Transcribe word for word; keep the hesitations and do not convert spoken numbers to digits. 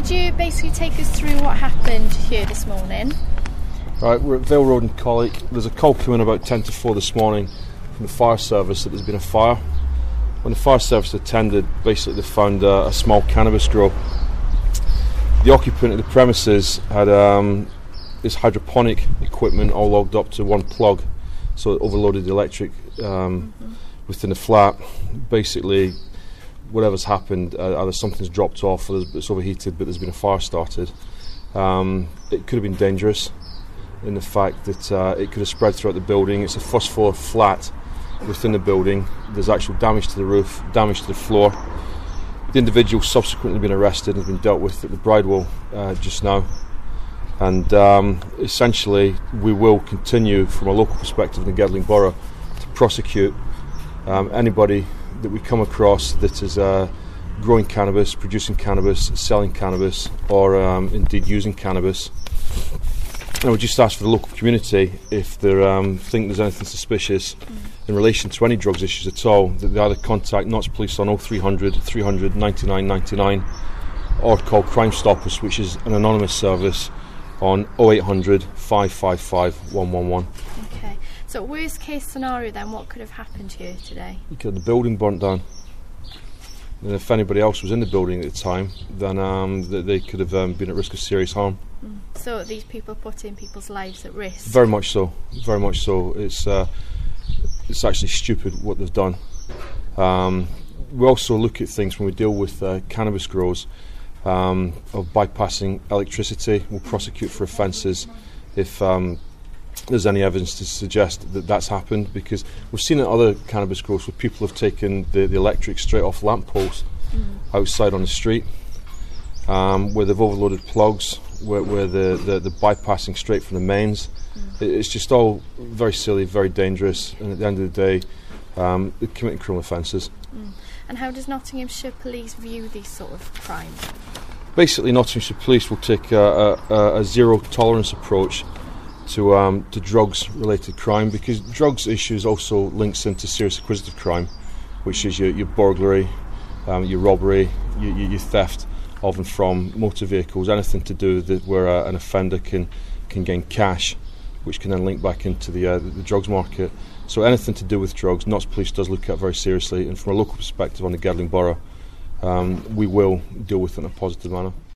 could you basically take us through what happened here this morning? Right, we're at Vale Road in Colwick. There's a call coming about ten to four this morning from the fire service that there's been a fire. When the fire service attended, basically they found a, a small cannabis grow. The occupant of the premises had um, this hydroponic equipment all logged up to one plug, so it overloaded the electric um, mm-hmm. within the flat. Basically, whatever's happened, uh, either something's dropped off or it's overheated, but there's been a fire started. Um, it could have been dangerous in the fact that uh, it could have spread throughout the building. It's a first floor flat within the building. There's actual damage to the roof, damage to the floor. The individual subsequently been arrested and has been dealt with at the Bridewell uh, just now. And um, essentially, we will continue from a local perspective in the Gedling Borough to prosecute um, anybody that we come across that is uh, growing cannabis, producing cannabis, selling cannabis, or um, indeed using cannabis. And I would just ask for the local community, if they um, think there's anything suspicious mm. in relation to any drugs issues at all, that they either contact Notts Police on oh three hundred, three hundred, ninety-nine ninety-nine, or call Crime Stoppers, which is an anonymous service, on oh eight hundred, five five five, one one one. Okay, so worst case scenario then, what could have happened here today? You could have the building burnt down. And if anybody else was in the building at the time, then um, th- they could have um, been at risk of serious harm. Mm. So these people putting people's lives at risk? Very much so, very much so. It's uh, it's actually stupid what they've done. Um, we also look at things when we deal with uh, cannabis grows um, of bypassing electricity. We'll prosecute for offences if um, there's any evidence to suggest that that's happened, because we've seen in other cannabis grows where people have taken the, the electric straight off lamp posts mm. outside on the street, um, where they've overloaded plugs, where, where the, the, the bypassing straight from the mains. Mm. It, it's just all very silly, very dangerous, and at the end of the day, um, they're committing criminal offences. Mm. And how does Nottinghamshire Police view these sort of crimes? Basically, Nottinghamshire Police will take a, a, a zero tolerance approach to um, to drugs-related crime, because drugs issues also links into serious acquisitive crime, which is your, your burglary, um, your robbery, your, your, your theft of and from motor vehicles, anything to do with it where uh, an offender can can gain cash, which can then link back into the, uh, the, the drugs market. So anything to do with drugs, Notts Police does look at very seriously, and from a local perspective on the Gedling Borough, um, we will deal with it in a positive manner.